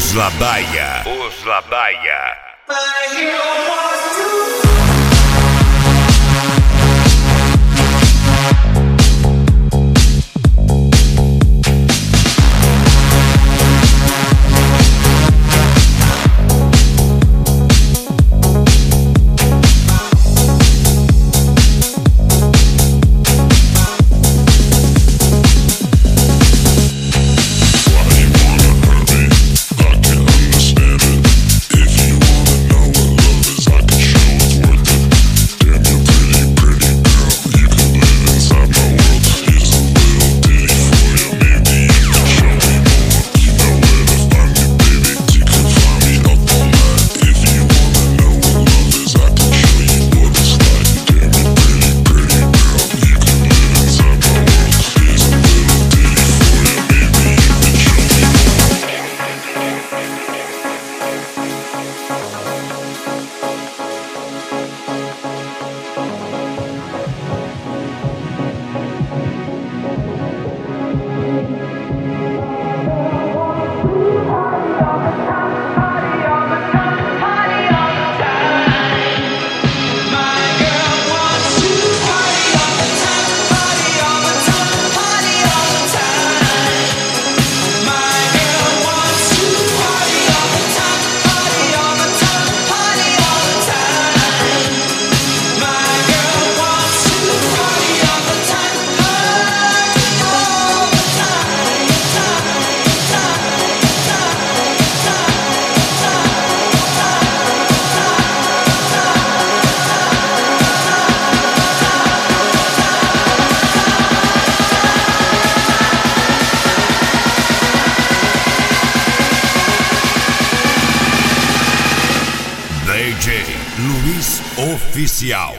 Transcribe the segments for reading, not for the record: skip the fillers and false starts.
Os Labaia. Os Labaia. DJ Luiz Oficial.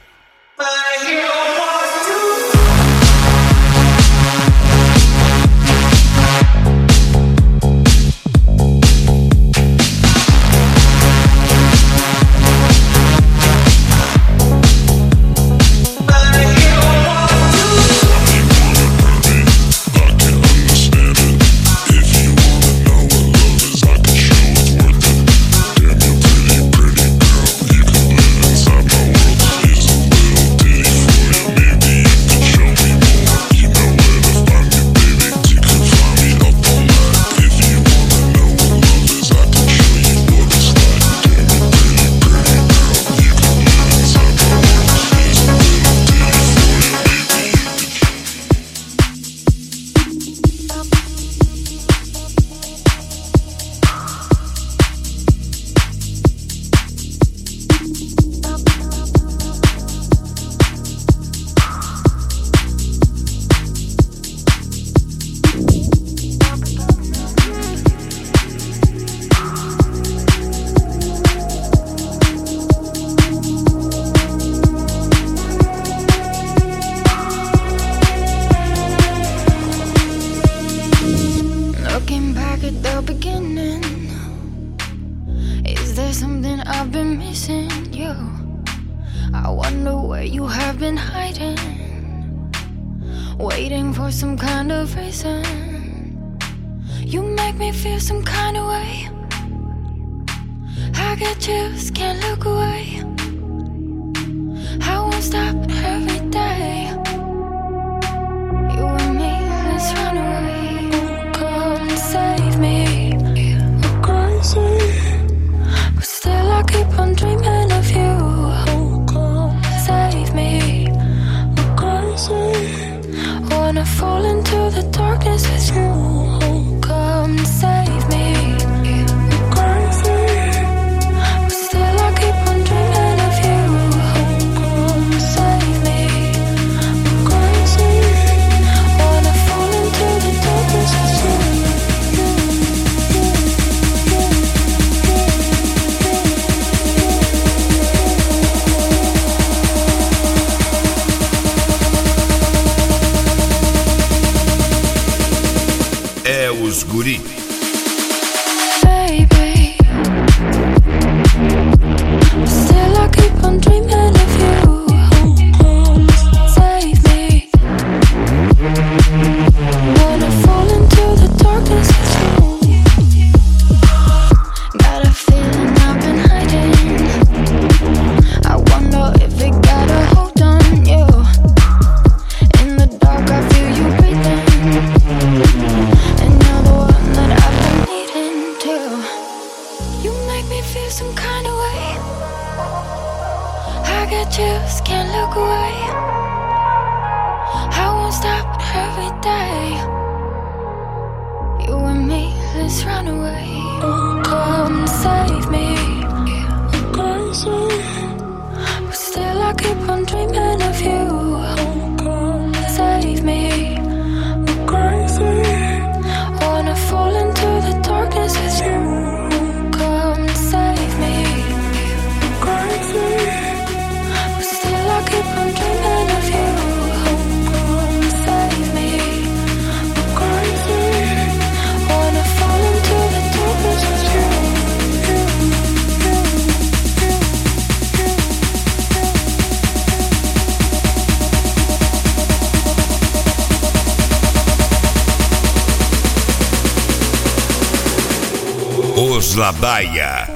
Waiting for some kind of reason. You make me feel some kind of way. I get chills, can't look away. I won't stop every day. You and me, let's run away. Come save me. I'm crazy, but still I keep on dreaming of you. Oh, come save me. I'm crazy. Wanna fall into the darkness with you. Oh, come save me. I'm crazy, but still I keep on dreaming of you. Oh, come save me. I'm crazy. Wanna fall into the darkness with you. É os guri. Baby, still I keep on dreaming of you. Come save me. Wanna fall into the darkness with you. I get chills, can't look away. I won't stop every day. You and me, let's run away. Come save me. But still I keep on dreaming of you. Come save me. Wanna fall into the darkness with you. Come save me. But still I keep on dreaming of you. Come save me. Wanna fall into the darkness with you. Os Ladaia.